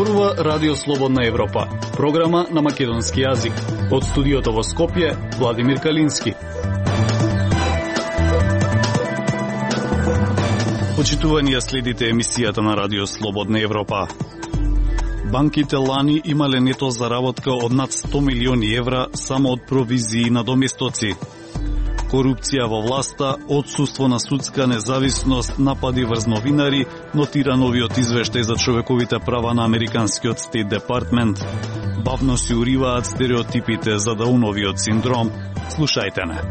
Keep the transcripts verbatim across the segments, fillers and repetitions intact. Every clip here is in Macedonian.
Зборува Радио Слободна Европа, програма на македонски јазик. Од студиото во Скопје, Владимир Калински. Почитувани, ја следите емисијата на Радио Слободна Европа. Банките лани имале нето заработка од над сто милиони евра само од провизии на доместоци. Корупција во власта, отсуство на судска независност, напади врз новинари, нотира новиот извештај за човековите права на Американскиот Стейт Департмент. Бавно си уриваат стереотипите за Дауновиот синдром. Слушајте не.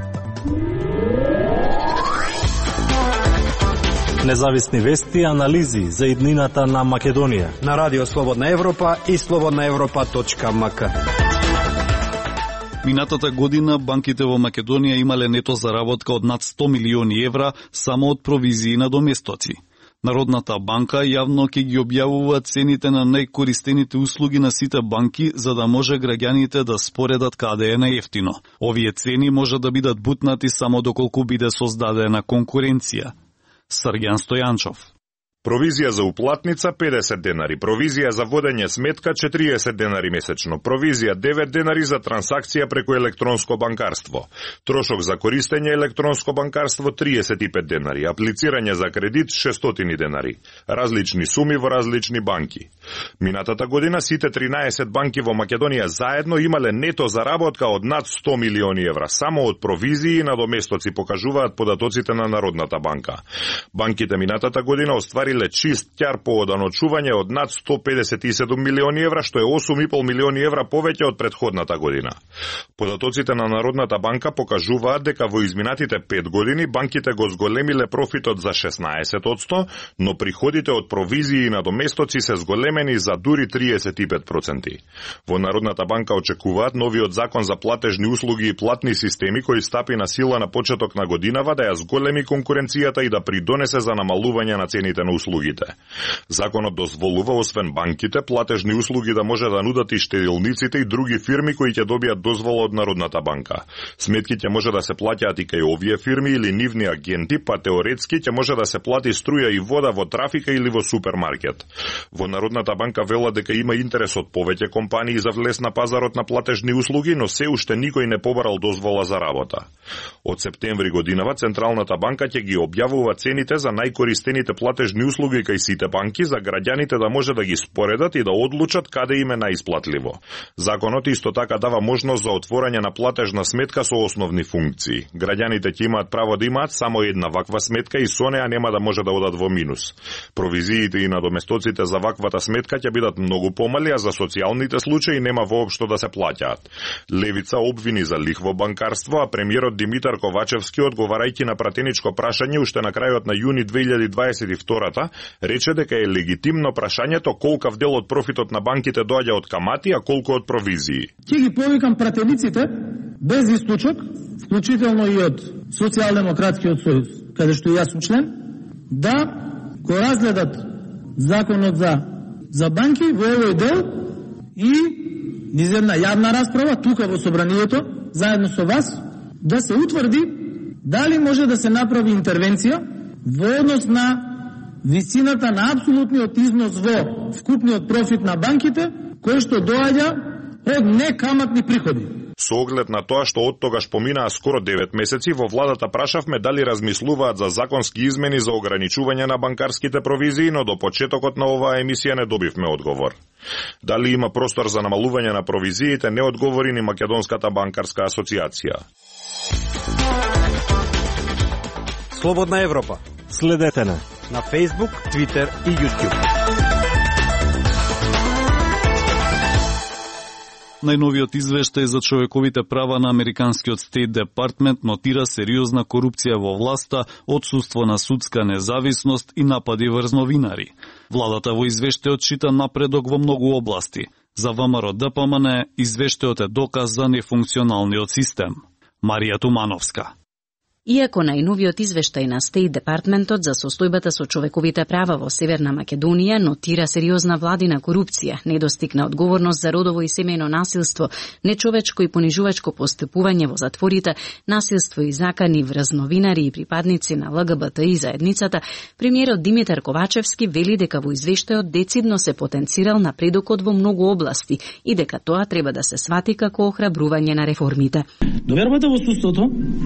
Независни вести и анализи за иднината на Македонија на Радио Слободна Европа и слободна европа точка ем ка. Минатата година банките во Македонија имале нето заработка од над сто милиони евра само од провизии на доместоци. Народната банка јавно ќе ги објавува цените на најкористените услуги на сите банки за да може граѓаните да споредат каде е најевтино. Овие цени може да бидат бутнати само доколку биде создадена конкуренција. Срѓан Стојанчов. Провизија за уплатница педесет денари, провизија за водење сметка четириесет денари месечно, провизија девет денари за трансакција преку електронско банкарство, трошок за користење електронско банкарство триесет и пет денари, аплицирање за кредит шестстотини денари, различни суми во различни банки. Минатата година сите тринаесет банки во Македонија заедно имале нето заработка од над сто милиони евра, само од провизии на доместоци, покажуваат податоците на Народната банка. Банките минатата година оствари чист ќар по оданочување од над сто педесет и седум милиони евра, што е осум и пол милиони евра повеќе од претходната година. Податоците на Народната банка покажуваат дека во изминатите пет години банките го зголемиле профитот за шеснаесет одсто, но приходите од провизии на доместоци се зголемени за дури триесет и пет проценти. Во Народната банка очекуваат новиот закон за платежни услуги и платни системи кој стапи на сила на почеток на годинава да ја зголеми конкуренцијата и да придонесе за намалување на цените на услугите. Законот дозволува освен банките платежни услуги да може да нудат и штедилниците и други фирми кои ќе добијат дозвола од Народната банка. Сметки ќе може да се плаќаат и кај овие фирми или нивни агенти, па теоретски ќе може да се плати струја и вода во трафика или во супермаркет. Во Народната банка велат дека има интерес од повеќе компании за влез на пазарот на платежни услуги, но се уште никој не побарал дозвола за работа. Од септември годинава Централната банка ќе ги објавува цените за најкористените платежни услуги кај сите банки за граѓаните да може да ги споредат и да одлучат каде им е најисплатливо. Законот исто така дава можност за отворање на платежна сметка со основни функции. Граѓаните ќе имаат право да имаат само една ваква сметка и со неа нема да може да одат во минус. Провизиите и надоместоците за ваквата сметка ќе бидат многу помали, а за социјалните случаи нема воопшто да се плаќаат. Левица обвини за лихво банкарство, а премиерот Димитар Ковачевски, одговарајќи на пратеничко прашање уште на крајот на јуни две илјади дваесет и втора, рече дека е легитимно прашањето колкав дел од профитот на банките доаѓа од камати, а колку од провизии. Ќе ги повикам пратениците без исклучок, вклучително и од Социјалдемократскиот сојуз, каде што јас сум член, да го разгледат законот за за банки во овој дел и низ една јавна расправа тука во собранието, заедно со вас, да се утврди дали може да се направи интервенција во однос на висината на апсолутниот износ во вкупниот профит на банките, кој што доаѓа од некаматни приходи. Со оглед на тоа што од тогаш поминаа скоро девет месеци, во владата прашавме дали размислуваат за законски измени за ограничување на банкарските провизии, но до почетокот на оваа емисија не добивме одговор. Дали има простор за намалување на провизиите, не одговори ни Македонската банкарска асоциација. Слободна Европа. Следете на на Facebook, Twitter и YouTube. Најновиот извештај за човековите права на Американскиот Стейт Департмент нотира сериозна корупција во власта, отсуство на судска независност и напади врз новинари. Владата во извештајот чита напредок во многу области. За ВМРО Д П М Н извештајот е доказ за нефункционалниот систем. Марија Тумановска. Иако најновиот извештај на Стейт Департментот за состојбата со човековите права во Северна Македонија нотира сериозна владина корупција, недостигна одговорност за родово и семејно насилство, нечовечко и понижувачко постапување во затворите, насилство и закани врз новинари и припадници на Л Г Б Т И заедницата, премиерот Димитар Ковачевски вели дека во извештајот децидно се потенцирал напредокот во многу области и дека тоа треба да се свати како охрабрување на реформите. Довербата во судството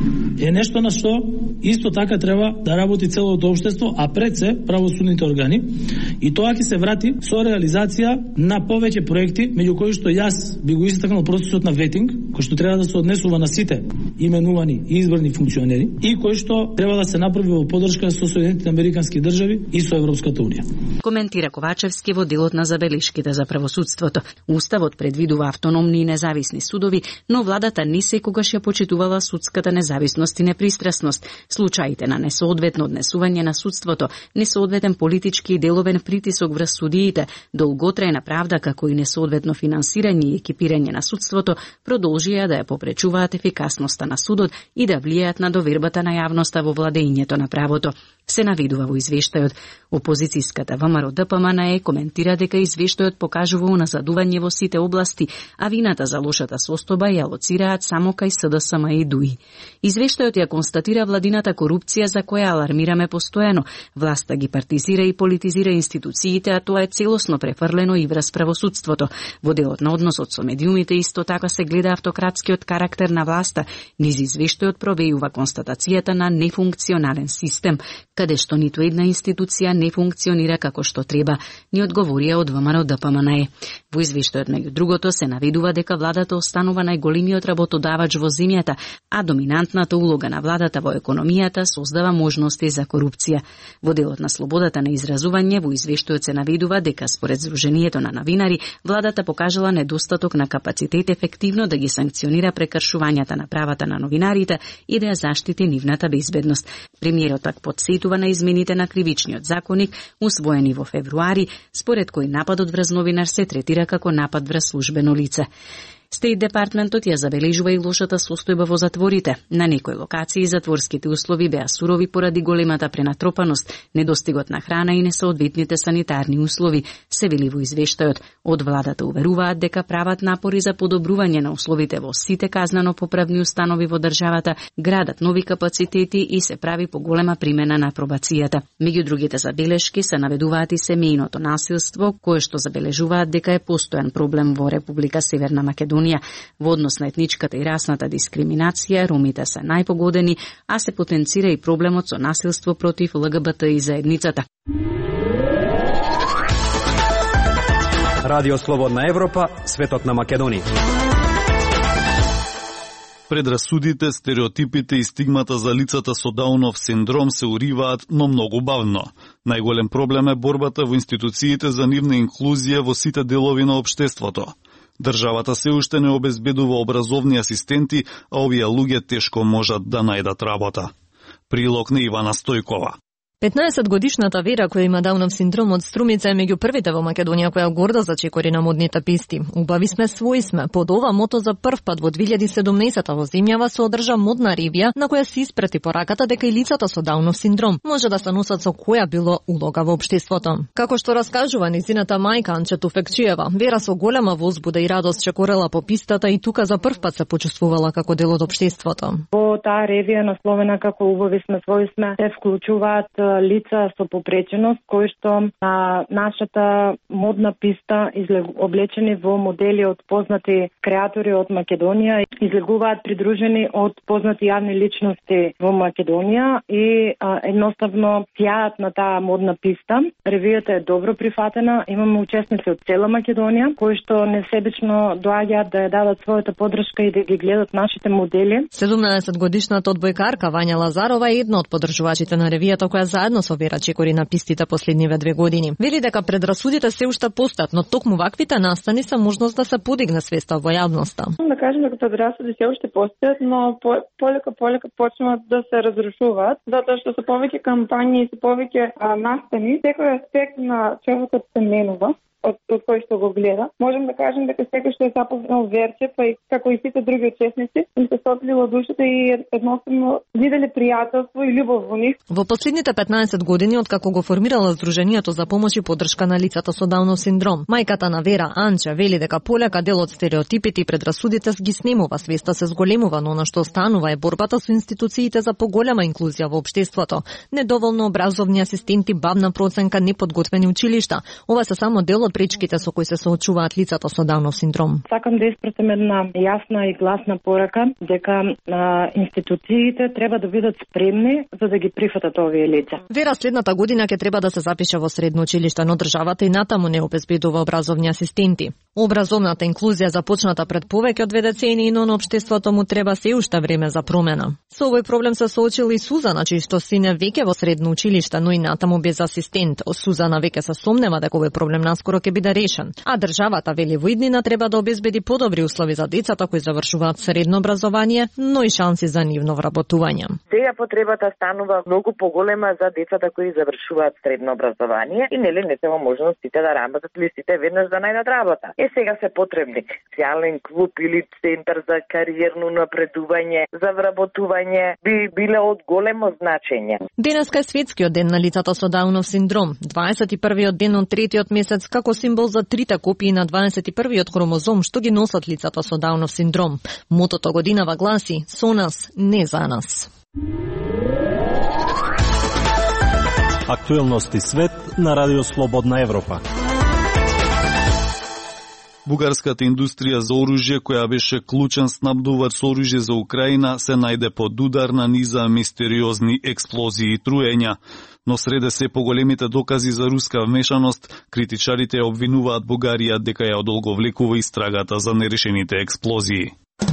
е нешто на што исто така треба да работи целото општество, а пред се правосудните органи, и тоа ќе се врати со реализација на повеќе проекти, меѓу кои што јас би го истакнал процесот на ветинг, кој што треба да се однесува на сите именувани и избрани функционери и кој што треба да се направи во поддршка со Соединетите американски држави и со Европската унија. Коментира Ковачевски во делот на забелешките за правосудството. Уставот предвидува автономни и независни судови, но владата не секогаш ја почитувала судската независност и непристрасност. Случаите на несоодветно однесување на судството, несоодветен политички и деловен притисок врз судиите, долготрајна правда како и несоодветно финансирање и екипирање на судството продолжија да ја попречуваат ефикасноста на судот и да влијаат на довербата на јавноста во владењето на правото. Се наведува во извештајот. Опозицијската Вэ М Р Д П М Н Е коментира дека извештајот покажува уназадување во сите области, а вината за лошата состојба ја лоцираат само кај С Д С М и Д У И. Извештајот ја констатира владината корупција за која алармираме постојано. Власта ги партизира и политизира институциите, а тоа е целосно префрлено и врз правосудството. Во делот на односот со медиумите исто така се гледа автократскиот карактер на власта. Низ извештајот провејува констатацијата на нефункционален систем, каде што ниту една институција не функционира како што треба, ни одговорија од Вэ М Р Д П М Н Е. Во извештајот меѓу другото се наведува дека владата останува најголемиот работодавач во земјата, а доминантната улога на владата во економијата создава можности за корупција. Во делот на слободата на изразување во извештајот се наведува дека според Сдруженијето на новинари, владата покажала недостаток на капацитет ефективно да ги санкционира прекршувањата на правата на новинарите и да ја заштити нивната безбедност. Премиерот пак подсетува на измените на кривичниот законник, усвоени во февруари, според кој нападот врз новинар се третира како напад врз службено лице. Стейт Департментот ја забележува и лошата состојба во затворите. На некои локации затворските услови беа сурови поради големата пренатропаност, недостигот на храна и несоодветните санитарни услови, се вели во извештајот. Од владата уверуваат дека прават напори за подобрување на условите во сите казнено-поправни установи во државата, градат нови капацитети и се прави поголема примена на пробацијата. Меѓу другите забелешки се наведуваат и семејното насилство, кое што забележуваат дека е постојан проблем во Република Северна Македонија. Во однос на етничката и расната дискриминација, ромите се најпогодени, а се потенцира и проблемот со насилство против Л Г Б Т И заедницата. Радио Слободна Европа, светот на Македонија. Предрасудите, стереотипите и стигмата за лицата со Даунов синдром се уриваат, но многу бавно. Најголем проблем е борбата во институциите за нивна инклузија во сите делови на општеството. Државата се уште не обезбедува образовни асистенти, а овие луѓе тешко можат да најдат работа. Прилог на Ивана Стојкова. петнаесетгодишната Вера, која има Даунов синдром од Струмица, е меѓу првите во Македонија која горда за чекори на модните писти. Убави сме, свои сме. Под ова мото за прв пат во две илјади и седумнаесета во земјава се одржа модна ревија на која се испрати пораката дека и лицата со Даунов синдром може да се носат со која било улога во општеството. Како што раскажува низината мајка Анче Туфекчиева, Вера со голема возбуда и радост чекорела по пистата и тука за прв пат се почувствувала како дел од општеството. Во таа ревија насловена како Убави сме, свои сме, се вклучуваат лица со попреченост кои што на нашата модна писта облечени во модели од познати креатори од Македонија, излегуваат придружени од познати јавни личности во Македонија и а, едноставно сјаат на таа модна писта. Ревијата е добро прифатена, имаме учесници од цела Македонија кои што несебично доаѓаат да ја дадат својата поддршка и да ги гледат нашите модели. седумнаесетгодишната одбојкарка Вања Лазарова е една од поддржувачите на ревијата која заедно со Вера чекори на пистите последниве две години. Вели дека предрасудите се уште постојат, но токму ваквите настани се можност да се подигне свеста во јавноста. Да кажем дека предрасуди се уште постојат, но полека полека почнуваат да се разрушуваат, затоа што се повеќе кампањи и се повеќе настани, секој аспект на човекот се менува. од, од кој што го гледа. Можем да кажем дека секој што е запознал Верчев, па и како и сите други учесници, им се сотлило душата и едноставно виделе пријателство и љубов во нив. Во последните петнаесет години откако го формирала Сдруженијето за помош и поддршка на лицата со Даунов синдром, мајката на Вера, Анча, вели дека полека дел од стереотипите и предрасудите ги снемува, свеста се зголемува, но она што останува е борбата со институциите за поголема инклузија во општеството. Недоволно образовни асистенти, бавна проценка, неподготвени училишта. Ова се само дел од пречките со кои се соочуваат лицата со Даунов синдром. Сакам да испратам една јасна и гласна порака дека а, институциите треба да бидат спремни за да ги прифатат овие лица. Вера следната година ќе треба да се запише во средно училиште, но државата и натаму не обезбедува образовни асистенти. Образовната инклузија започната пред повеќе од две децении, но на општеството му треба се уште време за промена. Со овој проблем се соочила и Сузана, чијто син е веќе во средно училиште, но и натаму без асистент. Сузана веќе се сомнева дека овој проблем наскоро ќе биде решен. А државата вели во иднина треба да обезбеди подобри услови за децата кои завршуваат средно образование, но и шанси за нивно вработување. Сега потребата станува многу поголема за децата кои завршуваат средно образование и нели не се во можност сите да работат или сите веднаш да најдат работа. Е сега се потребни социјален клуб или центар за кариерно напредување, за вработување би биле од големо значење. Денеска е светскиот ден на лицата со Даунов синдром, дваесет и првиот ден од третиот месец како символ за трите копии на дваесет и првиот хромозом што ги носат лицата со Даунов синдром. Мотото годинава гласи: со нас, не за нас. Актуелности свет на Радио Слободна Европа. Бугарската индустрија за оружје, која беше клучен снабдувач со оружје за Украина, се најде под удар на низа мистериозни експлозии и труења. Но среде се поголемите докази за руска вмешаност, критичарите обвинуваат Бугарија дека ја одолговлекува истрагата за нерешените експлозии.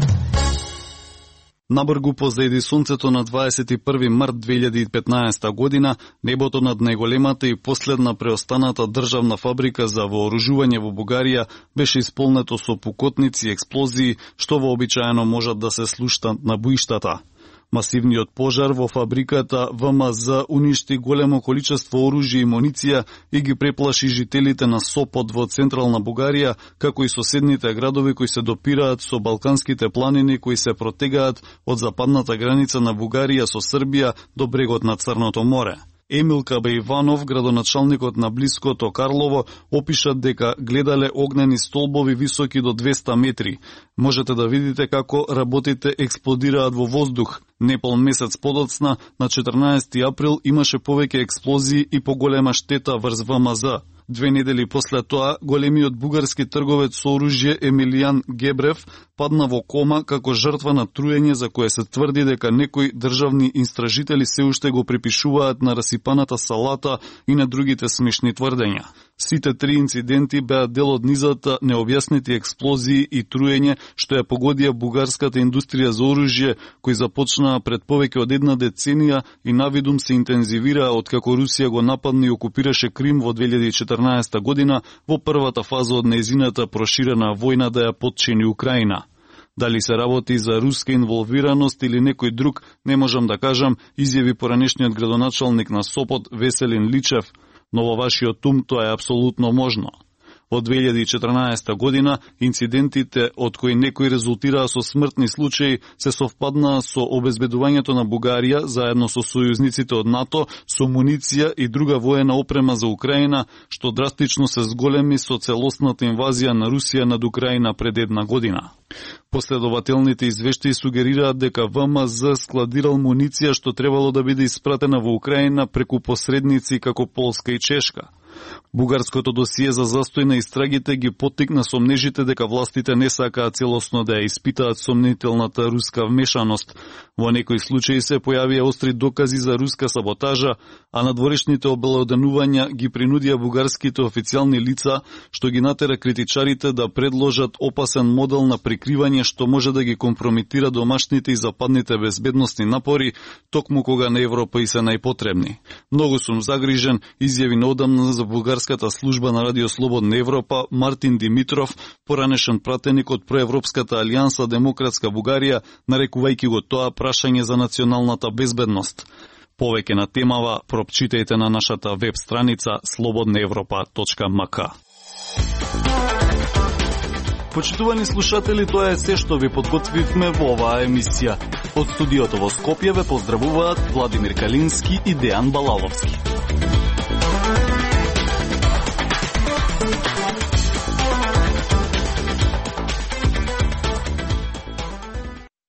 Набргу позади сонцето на дваесет и први март две илјади и петнаесета година, небото над најголемата и последна преостаната државна фабрика за вооружување во Бугарија беше исполнето со пукотници и експлозии, што вообичаено можат да се слуштат на буиштата. Масивниот пожар во фабриката В М З уништи големо количество оружје и муниција и ги преплаши жителите на Сопот во централна Бугарија, како и соседните градови кои се допираат со Балканските планини кои се протегаат од западната граница на Бугарија со Србија до брегот на Црното море. Емил Кабеиванов, градоначалникот на блиското Карлово, опиша дека гледале огнени столбови високи до двеста метри. Можете да видите како работите експлодираат во воздух. Непол месец подоцна, на четрнаесети април, имаше повеќе експлозии и поголема штета врз В М З. Две недели после тоа, големиот бугарски трговец со оружје Емилијан Гебрев падна во кома како жртва на труење за кое се тврди дека некои државни истражители се уште го припишуваат на расипаната салата и на другите смешни тврдења. Сите три инциденти беа дел од низата необјаснети експлозии и труење што ја погодија бугарската индустрија за оружје, кои започнаа пред повеќе од една деценија и навидум се интензивираа откако Русија го нападна и окупираше Крим во две илјади и четрнаесета година во првата фаза од нејзината проширена војна да ја потчини Украина. Дали се работи за руска инволвираност или некој друг, не можам да кажам, изјави поранешниот градоначалник на Сопот Веселин Личев, но во вашиот ум тоа е апсолутно можно. Во две илјади и четрнаесета година инцидентите од кои некои резултираа со смртни случаи се совпаднаа со обезбедувањето на Бугарија заедно со сојузниците од НАТО со муниција и друга воена опрема за Украина, што драстично се зголеми со целосната инвазија на Русија над Украина пред една година. Последователните извештаи сугерираат дека В М З складирал муниција што требало да биде испратена во Украина преку посредници како Полска и Чешка. Бугарското досие за застој на истрагите ги поттикна сомнежите дека властите не сакаат целосно да ја испитаат сомнителната руска вмешаност. Во некои случаи се појавија остри докази за руска саботажа, а надворешните обелоденувања ги принудија бугарските официјални лица, што ги натера критичарите да предложат опасен модел на прикривање што може да ги компрометира домашните и западните безбедносни напори, токму кога на Европа и се најпотребни. Многу сум загрижен, изјави наодамна за бугарската служба на Радио Слободна Европа Мартин Димитров, поранешен пратеник од проевропската алијанса Демократска Бугарија, нарекувајќи го тоа прашање за националната безбедност. Повеќе на темава прочитајте на нашата веб страница слободна европа точка м к. Почитувани слушатели, тоа е се што ви подготвивме во оваа емисија. Од студиото во Скопје ве поздравуваат Владимир Калински и Дејан Балаловски.